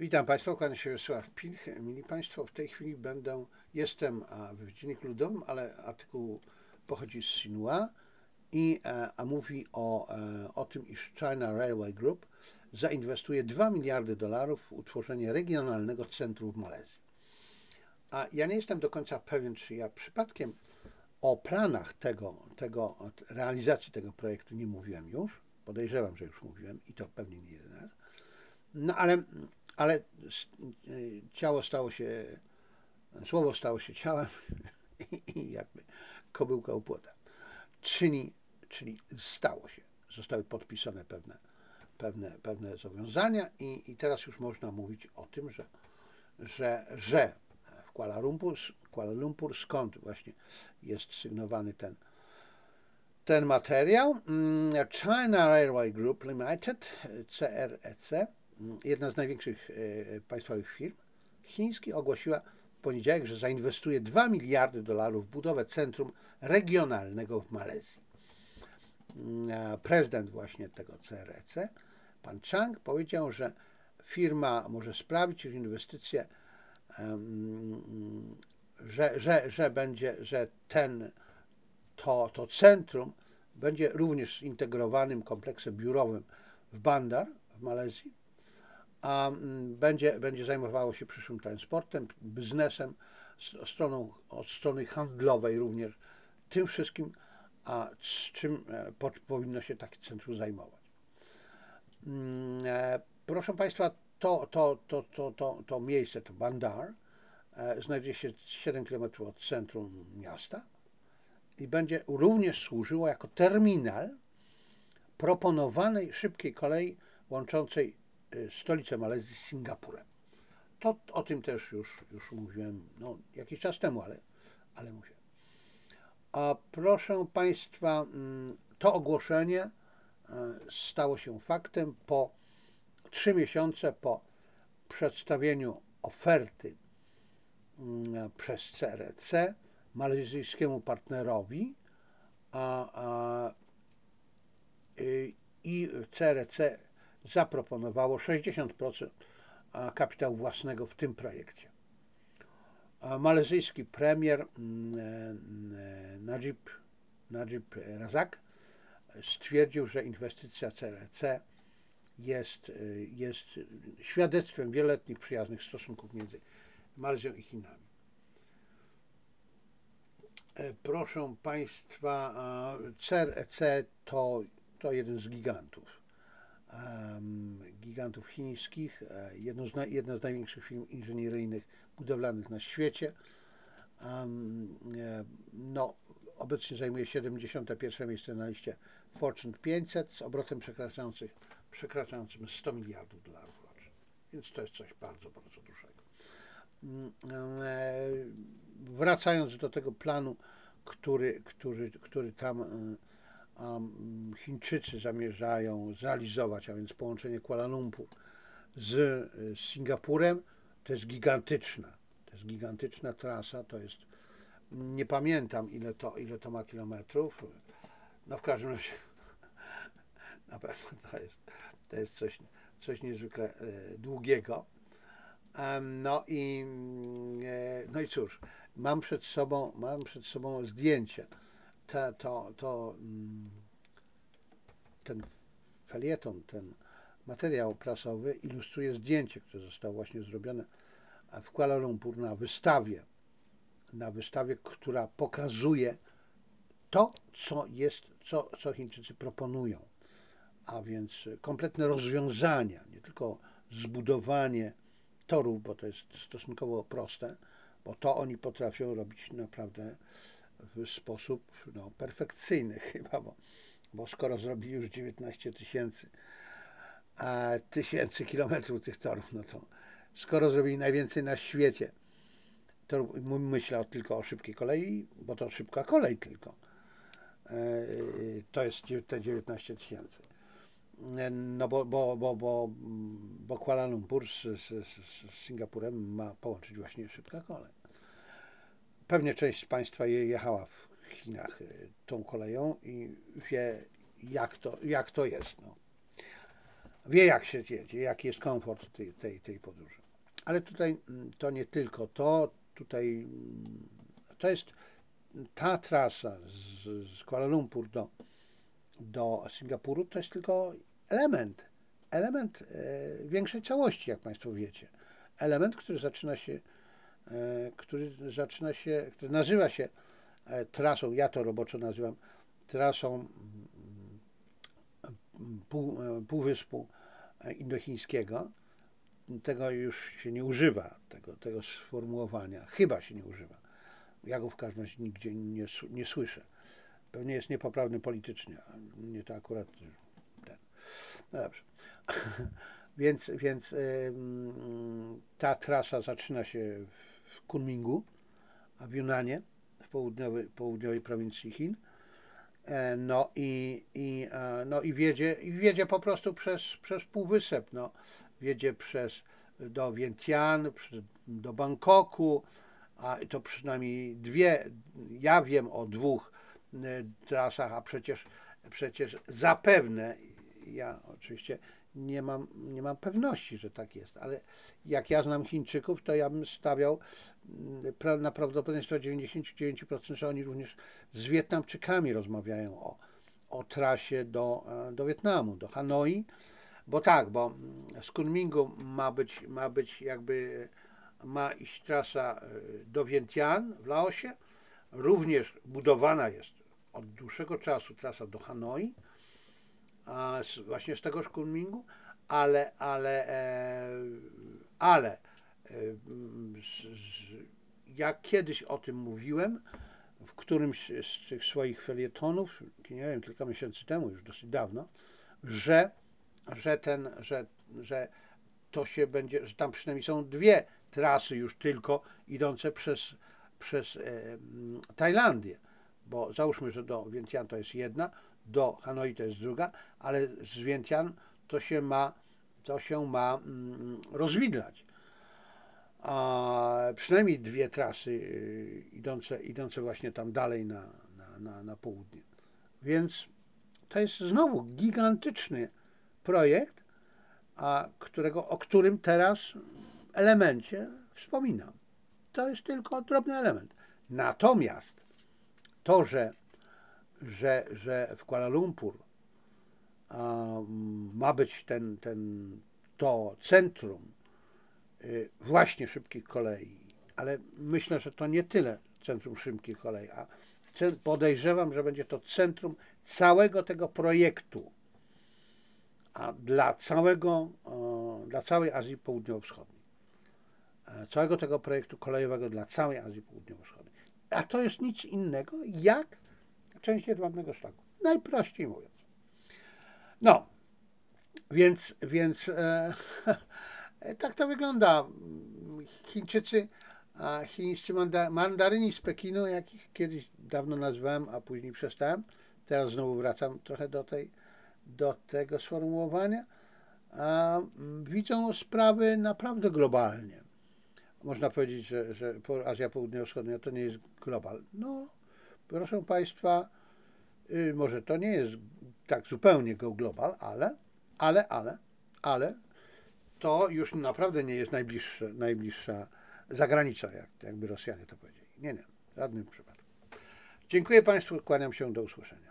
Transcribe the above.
Witam Państwa, kłaniam się Wiesław Pilch. Mili Państwo, w tej chwili jestem w Dzienniku Ludowym, ale artykuł pochodzi z Sinua a mówi o tym, iż China Railway Group zainwestuje $2 miliardy w utworzenie regionalnego centrum w Malezji. A ja nie jestem do końca pewien, czy ja przypadkiem o planach realizacji tego projektu nie mówiłem już. Podejrzewam, że już mówiłem i to pewnie nie jeden raz. No ale ciało stało się, słowo stało się ciałem i jakby kobyłka u płota. Czyli stało się, zostały podpisane pewne zobowiązania i teraz już można mówić o tym, że w Kuala Lumpur, skąd właśnie jest sygnowany ten materiał, China Railway Group Limited, CREC, jedna z największych państwowych firm chińskich, ogłosiła w poniedziałek, że zainwestuje $2 miliardy w budowę centrum regionalnego w Malezji. Prezydent właśnie tego CREC, pan Chang, powiedział, że firma może sprawić, że inwestycje, że to centrum będzie również zintegrowanym kompleksem biurowym w Bandar w Malezji, a będzie zajmowało się przyszłym transportem, biznesem, od strony handlowej również, tym wszystkim, z czym powinno się takie centrum zajmować. Proszę Państwa, to miejsce, to Bandar, znajduje się 7 km od centrum miasta i będzie również służyło jako terminal proponowanej szybkiej kolei łączącej stolicę Malezji z Singapurem. O tym też już mówiłem jakiś czas temu, ale mówię. A proszę Państwa, to ogłoszenie stało się faktem 3 miesiące po przedstawieniu oferty przez CREC malezyjskiemu partnerowi i CREC zaproponowało 60% kapitału własnego w tym projekcie. Malezyjski premier Najib Razak stwierdził, że inwestycja CREC jest świadectwem wieloletnich przyjaznych stosunków między Malezją i Chinami. Proszę Państwa, CREC to jeden z gigantów chińskich, jedna z największych firm inżynieryjnych budowlanych na świecie. Obecnie zajmuje 71 miejsce na liście Fortune 500 z obrotem przekraczającym $100 miliardów rocznie. Więc to jest coś bardzo, bardzo dużego. Wracając do tego planu, który tam Chińczycy zamierzają zrealizować, a więc połączenie Kuala Lumpur z Singapurem, to jest gigantyczna trasa, nie pamiętam ile to ma kilometrów, w każdym razie na pewno to jest coś niezwykle długiego. No i cóż, mam przed sobą zdjęcie. Ten felieton, ten materiał prasowy ilustruje zdjęcie, które zostało właśnie zrobione w Kuala Lumpur na wystawie, która pokazuje to, co Chińczycy proponują, a więc kompletne rozwiązania, nie tylko zbudowanie torów, bo to jest stosunkowo proste, bo to oni potrafią robić naprawdę w sposób perfekcyjny chyba, bo skoro zrobili już 19 tysięcy kilometrów tych torów, to skoro zrobili najwięcej na świecie, to myślę tylko o szybkiej kolei, bo to szybka kolej tylko. To jest te 19 tysięcy. Bo Kuala Lumpur z Singapurem ma połączyć właśnie szybka kolej. Pewnie część z Państwa jechała w Chinach tą koleją i wie, jak to jest. wie jak się jedzie, jaki jest komfort tej podróży. Ale tutaj to nie tylko to, tutaj to jest ta trasa z Kuala Lumpur do Singapuru, to jest tylko element większej całości, jak Państwo wiecie. Element, który nazywa się trasą, ja to roboczo nazywam trasą Półwyspu Indochińskiego. Tego już się nie używa, tego sformułowania. Chyba się nie używa. Ja go w każdym razie nigdzie nie słyszę. Pewnie jest niepoprawny politycznie, a mnie to akurat ten. No dobrze. Więc ta trasa zaczyna się w Kunmingu, a w Yunanie, w południowej prowincji Chin. No i wiedzie po prostu przez półwysep. No. Wiedzie do Vientiane, do Bangkoku, a to przynajmniej dwie, ja wiem o dwóch trasach, a przecież zapewne, ja oczywiście nie mam pewności, że tak jest, ale jak ja znam Chińczyków, to ja bym stawiał na prawdopodobieństwo 99%, że oni również z Wietnamczykami rozmawiają o trasie do Wietnamu, do Hanoi, bo z Kunmingu ma być jakby ma iść trasa do Vientiane w Laosie. Również budowana jest od dłuższego czasu trasa do Hanoi, właśnie z tegoż Kunmingu, ale jak kiedyś o tym mówiłem w którymś z tych swoich felietonów, nie wiem, kilka miesięcy temu, już dosyć dawno, że, że to się będzie, że tam przynajmniej są dwie trasy już tylko idące przez Tajlandię, bo załóżmy, że do Vientiane to jest jedna, do Hanoi to jest druga, ale z Vientiane to się ma rozwidlać. A przynajmniej dwie trasy idące właśnie tam dalej na południe. Więc to jest znowu gigantyczny projekt, o którym teraz elemencie wspominam. To jest tylko drobny element. Natomiast to, że w Kuala Lumpur ma być to centrum właśnie szybkich kolei, ale myślę, że to nie tyle centrum szybkich kolei, a podejrzewam, że będzie to centrum całego tego projektu, a dla całej Azji Południowo-Wschodniej. Całego tego projektu kolejowego dla całej Azji Południowo-Wschodniej. A to jest nic innego jak część jedwabnego szlaku. Najprościej mówiąc. No, więc tak to wygląda. Chińscy mandaryni z Pekinu, jakich kiedyś dawno nazwałem, a później przestałem. Teraz znowu wracam trochę do tego sformułowania. Widzą sprawy naprawdę globalnie. Można powiedzieć, że Azja Południowo-Wschodnia to nie jest global. No, proszę Państwa, może to nie jest tak zupełnie go global, ale to już naprawdę nie jest najbliższa zagranica, jakby Rosjanie to powiedzieli. Nie, w żadnym przypadku. Dziękuję Państwu, kłaniam się, do usłyszenia.